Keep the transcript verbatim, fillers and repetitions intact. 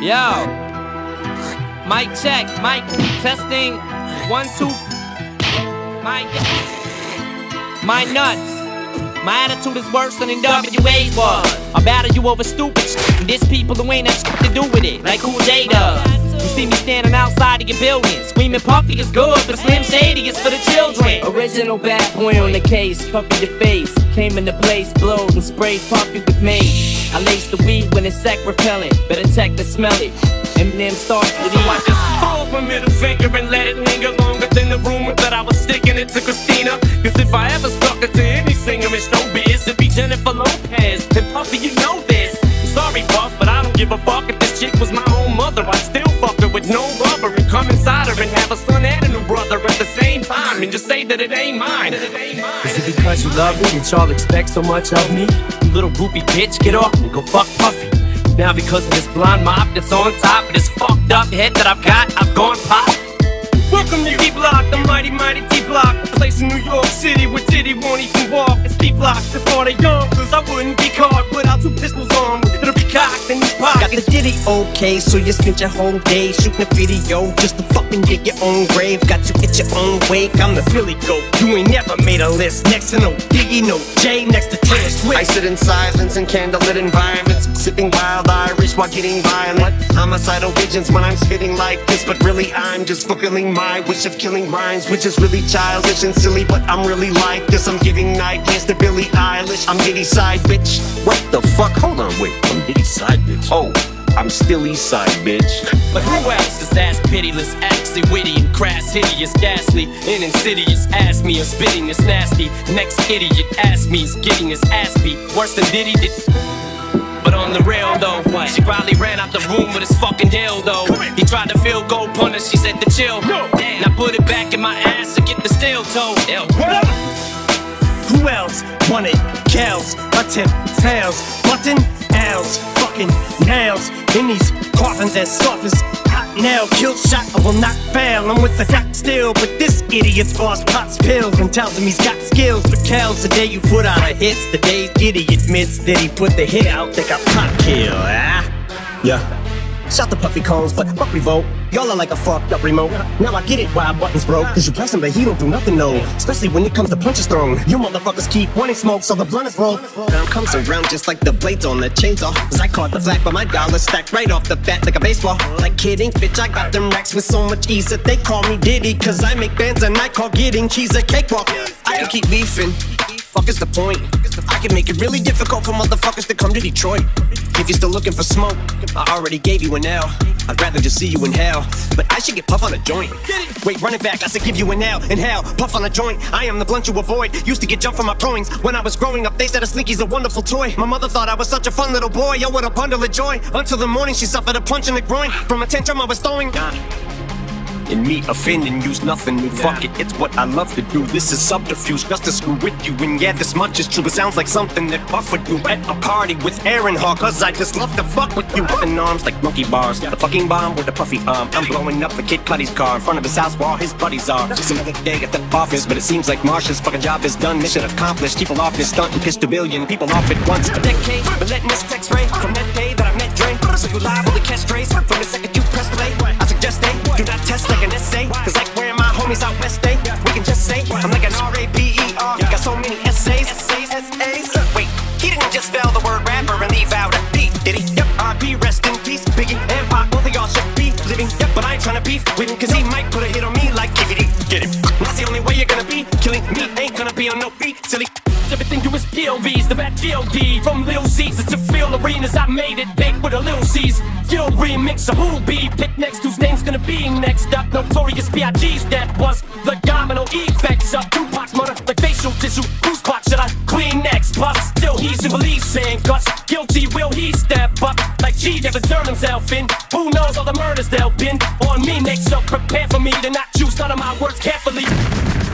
Yo, mic check, mic testing, one, two, my, my nuts. My attitude is worse than N W A's was. I battle you over stupid shit, and there's people who ain't that shit to do with it, like Cool J does. You see me standing outside of your building, screaming Puffy is good, but Slim Shady is for the children. Original bad boy on the case, Puffy the face. Came in the place, blowed and sprayed Puffy with mace. I laced the weed when it's sack repellent, better check to smell it. Eminem starts with E. So I just hold my middle finger and let it linger longer than the rumor that I was sticking it to Christina. Cause if I ever stuck it to any singer in showbiz, it'd be Jennifer Lopez. And Puffy, you know this. I'm sorry, Puff, but I don't give a fuck if this chick was my own mother. I'd still fuck her with no rubber and come inside her and have a son and a new brother at the same time and just say that it ain't mine. It ain't mine. Is it because you love me that y'all expect so much of me? You little groupie bitch, get off me, go fuck Puffy. Now because of this blonde mop that's on top of this fucked up head that I've got, I've gone pop. Welcome to D-Block, the mighty, mighty D-Block. A place in New York City where Diddy won't even walk. It's D-Block, the part of young, cause I wouldn't be caught without two pistols on. It'll be cocked in these pockets. Got the Diddy okay, so you spent your whole day shooting a video just to fucking dig your own grave. Got you at your own wake, I'm the Philly goat. You ain't never made a list. Next to no Biggie, no J, next to Taylor Swift. I sit in silence in candlelit environments, sipping wild Irish while getting violent. Homicidal visions when I'm spitting like this, but really I'm just fulfilling my wish of killing rhymes, which is really childish and silly, but I'm really like this. I'm giving nightmares to Billie Eilish. I'm Diddy side bitch. What the fuck? Hold on, wait. I'm Diddy side bitch. Oh, I'm still East Side bitch. But who else is as pitiless, actually witty and crass, hideous, ghastly, and insidious? Ask me, or spitting is nasty. Next idiot ask me is getting his ass beat worse than Diddy did. But on the real though, she probably ran out the room with his fucking dildo. He tried to field goal punter, she said to chill. Now put it back in my ass and get the steel toe. Who else wanted cows? Button tails, button L's, fucking nails in these coffins as soft as hot nail. Kill shot, I will not fail. I'm with the dot still, but this idiot's boss pops pills and tells him he's got skills. But Cal's the day you put out a hits, the day Diddy admits that he put the hit out, they got pop kill. Ah, yeah. Shout the Puffy Combs, but fuck revolt. Y'all are like a fucked up remote. Now I get it why buttons broke, cause you press him but he don't do nothing no. Especially when it comes to punches thrown. You motherfuckers keep wanting smoke so the blunt is rolled. Now comes around just like the blades on the chainsaw. Cause I caught the flag but my dollar stacked right off the bat like a baseball. Like kidding, bitch, I got them racks with so much ease that they call me Diddy. Cause I make bands and I call getting cheese a cakewalk. I can keep beefing. Fuck is the point? I can make it really difficult for motherfuckers to come to Detroit. If you're still looking for smoke, I already gave you an L. I'd rather just see you in hell, but I should get Puff on a joint. Wait, run it back, I said give you an L. In hell, Puff on a joint, I am the blunt you avoid. Used to get jumped for my throwings. When I was growing up, they said a slinky's a wonderful toy. My mother thought I was such a fun little boy. Yo, what a bundle of joy. Until the morning, she suffered a punch in the groin from a tantrum I was throwing. Nah. And me offending you's nothing new. Fuck it, it's what I love to do. This is subterfuge just to screw with you. And yeah, this much is true. It sounds like something that Puff would do at a party with Aaron Hall. Cause I just love to fuck with you. Up in arms like monkey bars. The fucking bomb with a puffy arm. I'm blowing up the Kid Cudi's car in front of his house while his buddies are. Just another day at the office, but it seems like Marsha's fucking job is done. Mission accomplished. People off this stunt and pissed a billion people off at once. A decade, but letting this text ray from that day that I met Dre. So you liable to catch strays from the second you press play. I suggest they do not test like an essay. Cause like where my homies out west day, we can just say I'm like an R A P E. You got so many essays, essays, essays. Wait, he didn't just spell the word rapper and leave out a beat, did he? Yep, R P, rest in peace. Biggie and Pac, both of y'all should be living. Yep, but I ain't tryna beef with him, cause he might put a hit on me like K V D. Get him? That's the only way you're gonna be. Killing me ain't gonna be on no beat, silly. Everything you is P O Vs, the bad G O D. From Lil Caesar to Phil Arenas, I made it big with a Lil C's. Yo, remix of who be pick next, whose name's gonna be next up. Notorious B I G's that was the domino effects of Tupac's murder like facial tissue. Whose clock should I clean next? Plus, still he's in belief saying guts. Guilty, will he step up like G never turned himself in? Who knows all the murders they'll pin on me next? So prepare for me to not choose none of my words carefully.